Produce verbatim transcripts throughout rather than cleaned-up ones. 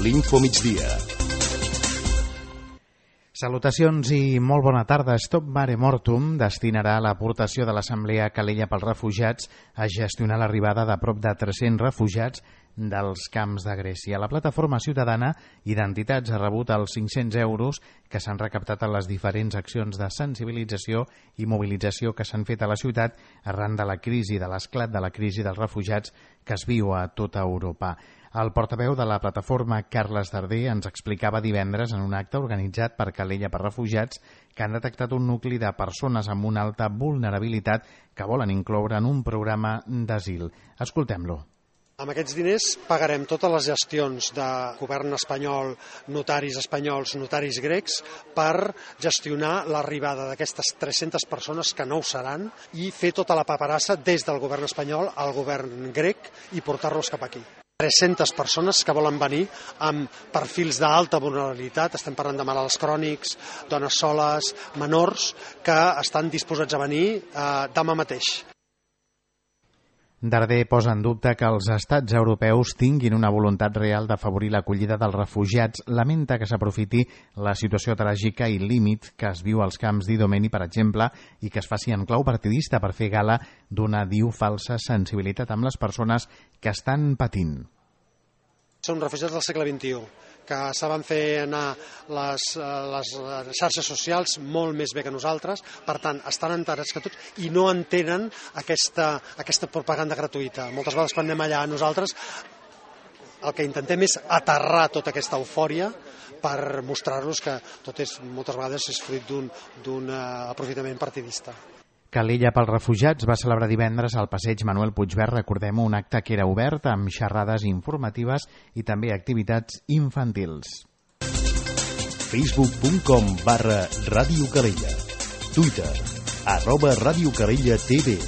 l'Infomigdia. Salutacions i molt bona tarda. Stop Mare Mortum destinarà l'aportació de l'Assemblea Calella pels Refugiats a gestionar l'arribada de prop de tres-cents refugiats dels camps de Grècia. La plataforma ciutadana i d'entitats ha rebut els cinc-cents euros que s'han recaptat en les diferents accions de sensibilització i mobilització que s'han fet a la ciutat arran de la crisi, de l'esclat de la crisi dels refugiats que es viu a tota Europa. El portaveu de la plataforma, Carles Darder, ens explicava divendres en un acte organitzat per Calella per Refugiats que han detectat un nucli de persones amb una alta vulnerabilitat que volen incloure en un programa d'asil. Escoltem-lo. Amb aquests diners pagarem totes les gestions de govern espanyol, notaris espanyols, notaris grecs, per gestionar l'arribada d'aquestes tres-centes persones que no ho seran i fer tota la paperassa des del govern espanyol al govern grec i portar-los cap aquí. tres-centes persones que volen venir amb perfils d'alta vulnerabilitat, estem parlant de malalts crònics, dones soles, menors, que estan disposats a venir eh, demà mateix. Darder posa en dubte que els estats europeus tinguin una voluntat real d'afavorir l'acollida dels refugiats. Lamenta que s'aprofiti la situació tràgica i límit que es viu als camps d'Idomeni, per exemple, i que es faci en clau partidista per fer gala d'una, diu, falsa sensibilitat amb les persones que estan patint. Són refugiats del segle vint-i-u, que saben fer anar les, les xarxes socials molt més bé que nosaltres, per tant, estan enterats que tots i no entenen aquesta, aquesta propaganda gratuïta. Moltes vegades quan anem allà nosaltres el que intentem és aterrar tota aquesta eufòria per mostrar-los que tot és, moltes vegades és fruit d'un, d'un aprofitament partidista. Calella pels Refugiats va celebrar divendres al passeig Manuel Puigverd, recordem-ho, un acte que era obert amb xerrades informatives i també activitats infantils. Facebook punt com barra Ràdio Calella. Twitter, arroba Ràdio Calella T V.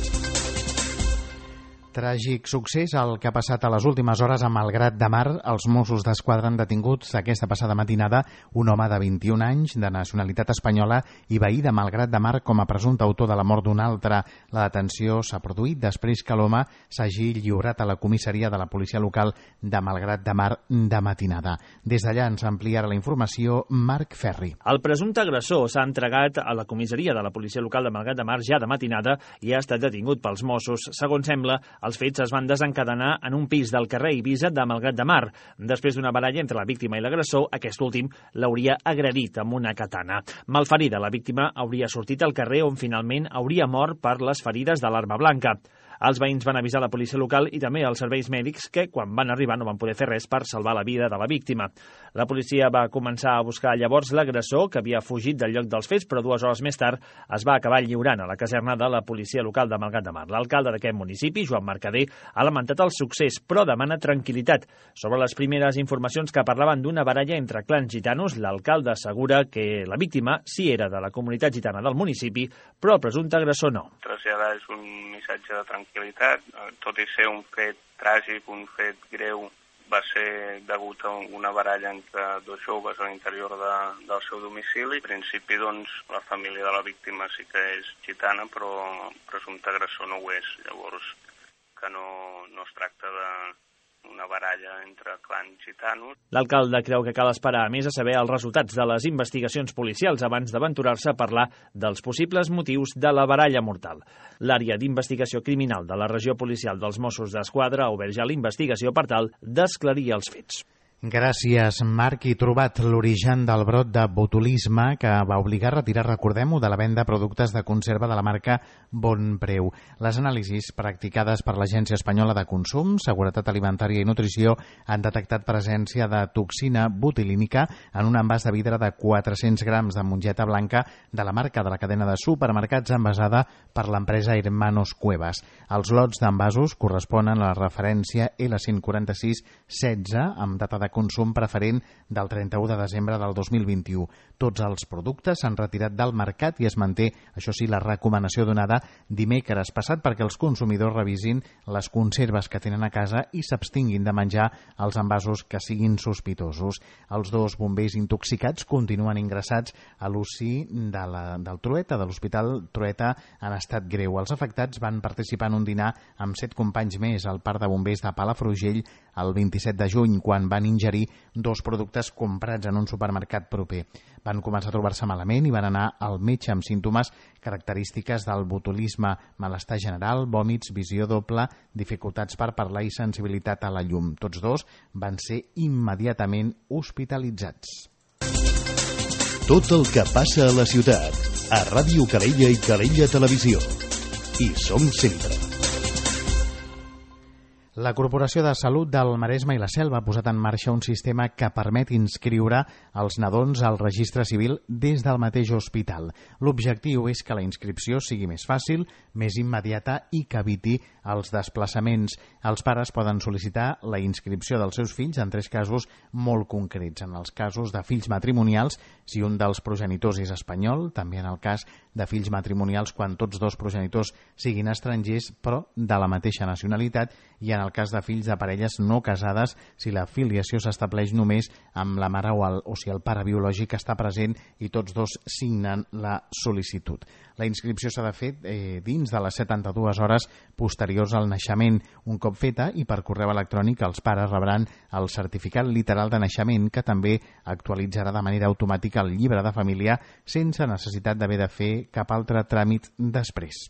Tràgic succés el que ha passat a les últimes hores a Malgrat de Mar. Els Mossos d'Esquadra han detingut aquesta passada matinada un home de vint-i-un anys, de nacionalitat espanyola i veí de Malgrat de Mar com a presumpte autor de la mort d'un altre. La detenció s'ha produït després que l'home s'hagi lliurat a la comissaria de la policia local de Malgrat de Mar de matinada. Des d'allà ens ampliarà la informació Marc Ferri. El presumpte agressor s'ha entregat a la comissaria de la policia local de Malgrat de Mar ja de matinada i ha estat detingut pels Mossos. Segons sembla, els fets es van desencadenar en un pis del carrer Eivissa de Malgrat de Mar. Després d'una baralla entre la víctima i l'agressor, aquest últim l'hauria agredit amb una katana. Malferida, la víctima hauria sortit al carrer on finalment hauria mort per les ferides de l'arma blanca. Els veïns van avisar la policia local i també els serveis mèdics que, quan van arribar, no van poder fer res per salvar la vida de la víctima. La policia va començar a buscar llavors l'agressor, que havia fugit del lloc dels fets, però dues hores més tard es va acabar lliurant a la caserna de la policia local de Malgrat de Mar. L'alcalde d'aquest municipi, Joan Mercader, ha lamentat el succés, però demana tranquil·litat. Sobre les primeres informacions que parlaven d'una baralla entre clans gitanos, l'alcalde assegura que la víctima sí era de la comunitat gitana del municipi, però el presumpte agressor no. Traslladar és un missatge de tranquil·litat. Tot i ser un fet tràgic, un fet greu, va ser degut a una baralla entre dos joves a l'interior de, del seu domicili. En principi, doncs, la família de la víctima sí que és gitana, però el presumpte agressor no ho és. Llavors, que no, no es tracta de una baralla entre clans gitanos. L'alcalde creu que cal esperar més a saber els resultats de les investigacions policials abans d'aventurar-se a parlar dels possibles motius de la baralla mortal. L'àrea d'investigació criminal de la regió policial dels Mossos d'Esquadra ha obert ja la investigació per tal d'esclarir els fets. Gràcies, Marc. I trobat l'origen del brot de botulisme que va obligar a retirar, recordem-ho, de la venda productes de conserva de la marca Bon Preu. Les anàlisis practicades per l'Agència Espanyola de Consum, Seguretat Alimentària i Nutrició han detectat presència de toxina botulinìmica en un envàs de vidre de quatre-cents grams de mongeta blanca de la marca de la cadena de supermercats envasada per l'empresa Hermanos Cuevas. Els lots d'envasos corresponen a la referència L cent quaranta-sis setze amb data de consum preferent del trenta-u de desembre del dos mil vint-i-u. Tots els productes s'han retirat del mercat i es manté, això sí, la recomanació donada dimecres passat perquè els consumidors revisin les conserves que tenen a casa i s'abstinguin de menjar els envasos que siguin sospitosos. Els dos bombers intoxicats continuen ingressats a l'U C I de la, del Trueta, de l'Hospital Trueta, en estat greu. Els afectats van participar en un dinar amb set companys més al Parc de Bombers de Palafrugell el vint-i-set de juny, quan van ingerir ingerir dos productes comprats en un supermercat proper. Van començar a trobar-se malament i van anar al metge amb símptomes característiques del botulisme, malestar general, vòmits, visió doble, dificultats per parlar i sensibilitat a la llum. Tots dos van ser immediatament hospitalitzats. Tot el que passa a la ciutat, a Ràdio Calella i Calella Televisió. Hi som sempre. La Corporació de Salut del Maresme i la Selva ha posat en marxa un sistema que permet inscriure els nadons al registre civil des del mateix hospital. L'objectiu és que la inscripció sigui més fàcil, més immediata i que eviti els desplaçaments. Els pares poden sol·licitar la inscripció dels seus fills en tres casos molt concrets. En els casos de fills matrimonials, si un dels progenitors és espanyol, també en el cas de fills matrimonials quan tots dos progenitors siguin estrangers però de la mateixa nacionalitat, i en el cas de fills de parelles no casades si la filiació s'estableix només amb la mare o, el, o si el pare biològic està present i tots dos signen la sol·licitud. La inscripció s'ha de fer eh, dins de les setanta-dues hores posteriors al naixement. Un cop feta i per correu electrònic, els pares rebran el certificat literal de naixement que també actualitzarà de manera automàtica el llibre de família sense necessitat d'haver de fer cap altre tràmit després.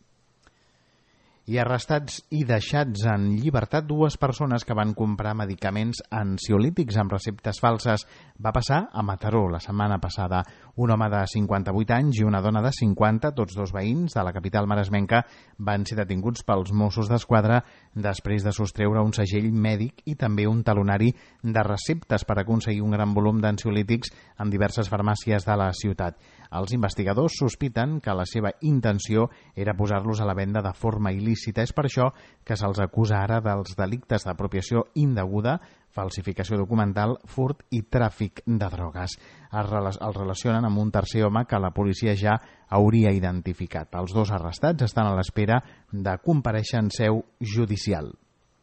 I arrestats i deixats en llibertat dues persones que van comprar medicaments ansiolítics amb receptes falses. Va passar a Mataró la setmana passada. Un home de cinquanta-vuit anys i una dona de cinquanta, tots dos veïns de la capital maresmenca, van ser detinguts pels Mossos d'Esquadra després de sostreure un segell mèdic i també un talonari de receptes per aconseguir un gran volum d'ansiolítics en diverses farmàcies de la ciutat. Els investigadors sospiten que la seva intenció era posar-los a la venda de forma il·lícita. És per això que se'ls acusa ara dels delictes d'apropiació indeguda, falsificació documental, furt i tràfic de drogues. Els relacionen amb un tercer home que la policia ja hauria identificat. Els dos arrestats estan a l'espera de comparèixer en seu judicial.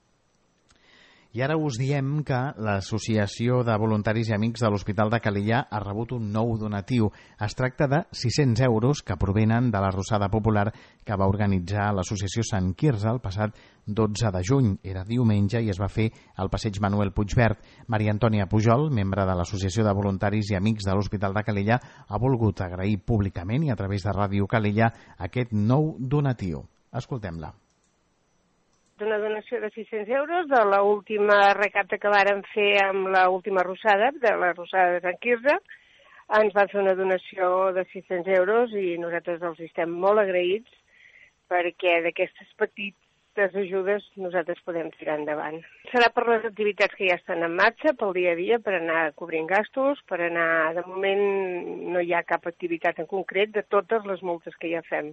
I ara us diem que l'Associació de Voluntaris i Amics de l'Hospital de Calella ha rebut un nou donatiu. Es tracta de sis-cents euros que provenen de la Rossada Popular que va organitzar l'Associació Sant Quirze el passat dotze de juny. Era diumenge i es va fer al passeig Manuel Puigverd. Maria Antònia Pujol, membre de l'Associació de Voluntaris i Amics de l'Hospital de Calella, ha volgut agrair públicament i a través de Ràdio Calella aquest nou donatiu. Escoltem-la. Una donació de sis-cents euros de l'última recapta que vàrem fer amb l'última rossada, de la rossada de Sant Quirze. Ens van fer una donació de sis-cents euros i nosaltres els estem molt agraïts perquè d'aquestes petites ajudes nosaltres podem tirar endavant. Serà per les activitats que ja estan en marxa, pel dia a dia, per anar cobrint gastos, per anar... De moment no hi ha cap activitat en concret de totes les multes que ja fem.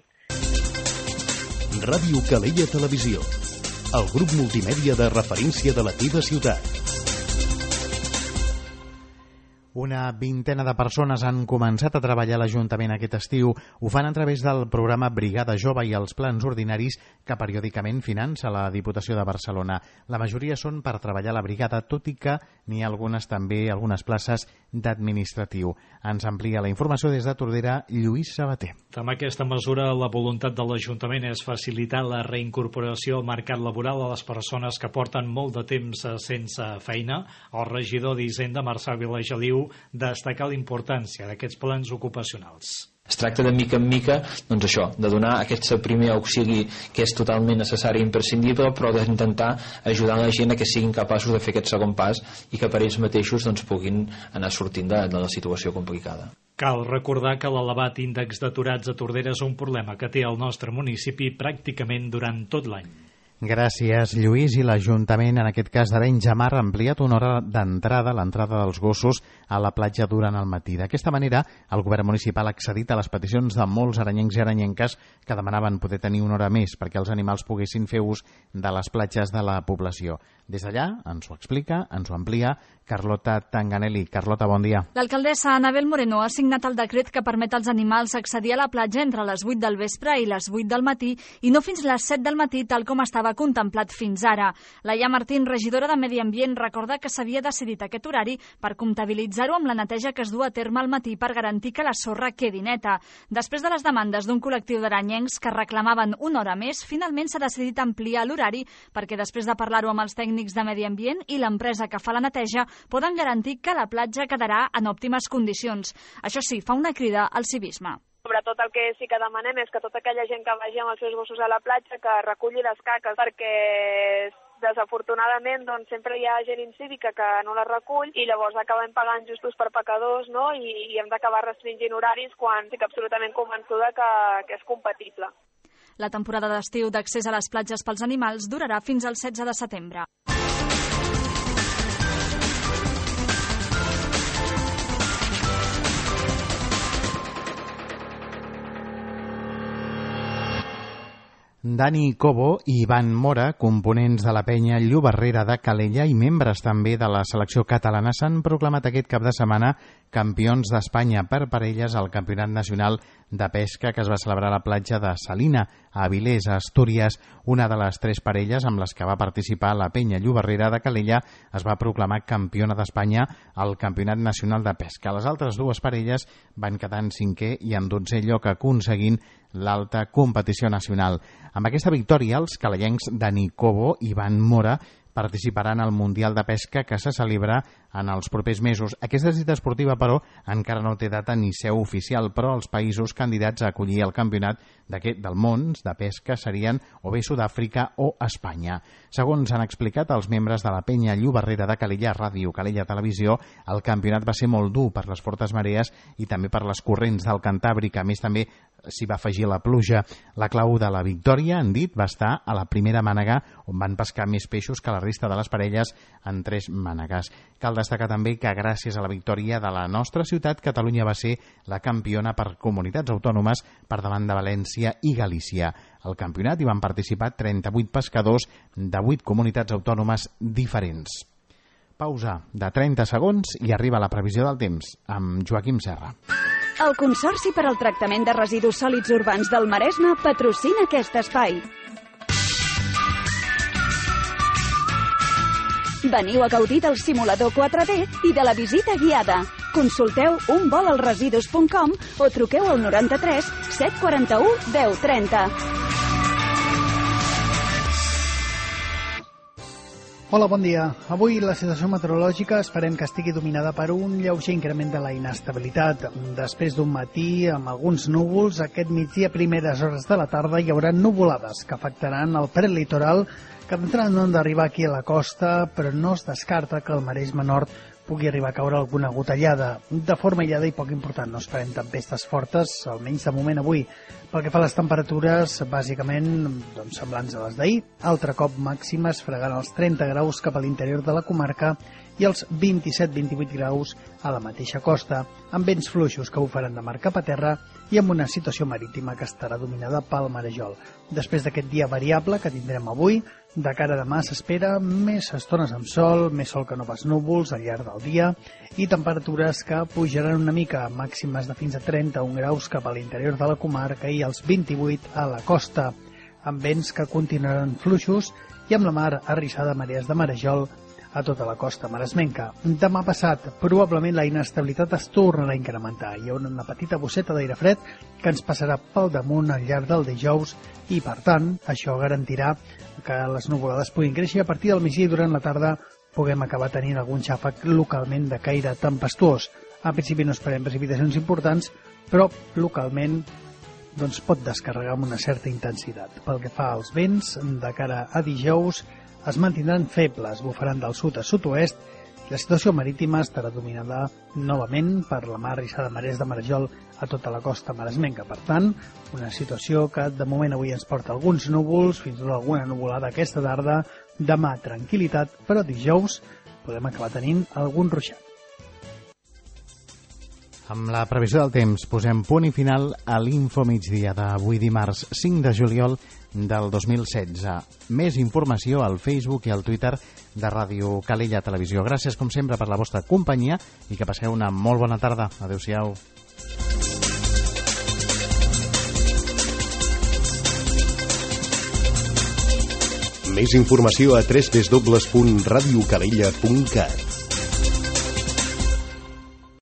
Ràdio Calella Televisió, el grup multimèdia de referència de la teva ciutat. Una vintena de persones han començat a treballar a l'Ajuntament aquest estiu. Ho fan a través del programa Brigada Jove i els plans ordinaris que periòdicament finança la Diputació de Barcelona. La majoria són per treballar a la brigada, tot i que n'hi ha algunes també, algunes places d'administratiu. Ens amplia la informació des de Tordera, Lluís Sabater. Amb aquesta mesura, la voluntat de l'Ajuntament és facilitar la reincorporació al mercat laboral a les persones que porten molt de temps sense feina. El regidor d'Hisenda, Marçal Vilageliu, destacar la importància d'aquests plans ocupacionals. Es tracta de mica en mica, doncs això, de donar aquest primer auxili que és totalment necessari i imprescindible, però d'intentar ajudar la gent a que siguin capaços de fer aquest segon pas i que per ells mateixos doncs, puguin anar sortint de, de la situació complicada. Cal recordar que l'elevat índex d'aturats a Tordera és un problema que té el nostre municipi pràcticament durant tot l'any. Gràcies, Lluís. I l'Ajuntament, en aquest cas d'Arenys de Mar, ha ampliat una hora d'entrada, l'entrada dels gossos a la platja durant el matí. D'aquesta manera, el govern municipal ha accedit a les peticions de molts arenyencs i arenyenques que demanaven poder tenir una hora més perquè els animals poguessin fer ús de les platges de la població. Des d'allà ens ho explica, ens ho amplia Carlota Tanganelli. Carlota, bon dia. L'alcaldessa Anabel Moreno ha signat el decret que permet als animals accedir a la platja entre les vuit del vespre i les vuit del matí i no fins les set del matí, tal com estava estava contemplat fins ara. Laia Martín, regidora de Medi Ambient, recorda que s'havia decidit aquest horari per comptabilitzar-ho amb la neteja que es du a terme al matí per garantir que la sorra quedi neta. Després de les demandes d'un col·lectiu d'aranyencs que reclamaven una hora més, finalment s'ha decidit ampliar l'horari perquè després de parlar-ho amb els tècnics de Medi Ambient i l'empresa que fa la neteja poden garantir que la platja quedarà en òptimes condicions. Això sí, fa una crida al civisme. Sobretot el que sí que demanem és que tota aquella gent que vagi amb els seus gossos a la platja que reculli les caques, perquè desafortunadament doncs, sempre hi ha gent incívica que no la recull i llavors acabem pagant justos per pecadors, no? I, i hem d'acabar restringint horaris quan estic absolutament convençuda que, que és compatible. La temporada d'estiu d'accés a les platges pels animals durarà fins al setze de setembre. Dani Cobo i Ivan Mora, components de la penya Llobarrera de Calella i membres també de la selecció catalana, s'han proclamat aquest cap de setmana campions d'Espanya per parelles al Campionat Nacional de Pesca que es va celebrar a la platja de Salina, a Avilés, a Astúries. Una de les tres parelles amb les que va participar la penya Llobarrera de Calella es va proclamar campiona d'Espanya al Campionat Nacional de Pesca. Les altres dues parelles van quedar en cinquè i en dotzè lloc, aconseguint l'alta competició nacional. Amb aquesta victòria, els calellencs Dani Cobo i Ivan Mora participaran al Mundial de Pesca que se celebra en els propers mesos. Aquesta cita esportiva, però, encara no té data ni seu oficial, però els països candidats a acollir el campionat d'aquest del món de pesca serien o bé Sud-àfrica o Espanya. Segons han explicat els membres de la penya Llobarrera de Calella, Ràdio Calella Televisió, el campionat va ser molt dur per les fortes marees i també per les corrents del Cantàbric. A més, també s'hi va afegir la pluja. La clau de la victòria, han dit, va estar a la primera mànega, on van pescar més peixos que la resta de les parelles en tres mànegues. Cal destacar també que gràcies a la victòria de la nostra ciutat, Catalunya va ser la campiona per comunitats autònomes per davant de València i Galícia. Al campionat hi van participar trenta-vuit pescadors de vuit comunitats autònomes diferents. Pausa de trenta segons i arriba la previsió del temps amb Joaquim Serra. El Consorci per al Tractament de Residus Sòlids Urbans del Maresme patrocina aquest espai. Veniu a gaudir del simulador quatre D i de la visita guiada. Consulteu un vol als residus punt com o truqueu al noranta-tres set quaranta-u deu trenta. Hola, bon dia. Avui la situació meteorològica esperem que estigui dominada per un lleuger increment de la inestabilitat. Després d'un matí amb alguns núvols, aquest migdia, primeres hores de la tarda, hi haurà nuvolades que afectaran el prelitoral, que d'entrada no han d'arribar aquí a la costa, però no es descarta que al Maresme Nord pugui arribar a caure alguna gotellada. De forma aïllada i poc important, no esperem tempestes fortes, almenys de moment avui. Pel que fa a les temperatures, bàsicament doncs, semblants a les d'ahir, altre cop màximes fregant els trenta graus cap a l'interior de la comarca i els vint-i-set vint-i-vuit graus a la mateixa costa, amb vents fluixos que ho faran de mar cap a terra i amb una situació marítima que estarà dominada pel marejol. Després d'aquest dia variable que tindrem avui, de cara a demà s'espera més estones amb sol, més sol que no pas núvols al llarg del dia i temperatures que pujaran una mica, màximes de fins a trenta-un graus cap a l'interior de la comarca i els vint-i-vuit a la costa, amb vents que continuaran fluixos i amb la mar arrissada, marees de marejol a tota la costa maresmenca. Demà passat, probablement la inestabilitat es tornarà a incrementar. Hi haurà una petita bosseta d'aire fred que ens passarà pel damunt al llarg del dijous i, per tant, això garantirà que les nuvolades puguin créixer i a partir del migdia i durant la tarda puguem acabar tenint algun xàfec localment de caire tempestuós. A principi no esperem precipitacions importants, però localment doncs, pot descarregar amb una certa intensitat. Pel que fa als vents, de cara a dijous, es mantindran febles, bufaran del sud a sud-oest i la situació marítima estarà dominada novament per la mar arrissada, marees de marejol a tota la costa maresmenca. Per tant, una situació que de moment avui ens porta alguns núvols, fins i tot alguna nuvolada aquesta tarda, demà tranquil·litat, però dijous podem acabar tenint algun ruixat. Amb la previsió del temps posem punt i final a l'Info Migdia d'avui dimarts cinc de juliol del dos mil setze. Més informació al Facebook i al Twitter de Ràdio Calella Televisió. Gràcies, com sempre, per la vostra companyia i que passeu una molt bona tarda. Adéu-siau. Més informació a w w w punt radio calella punt cat.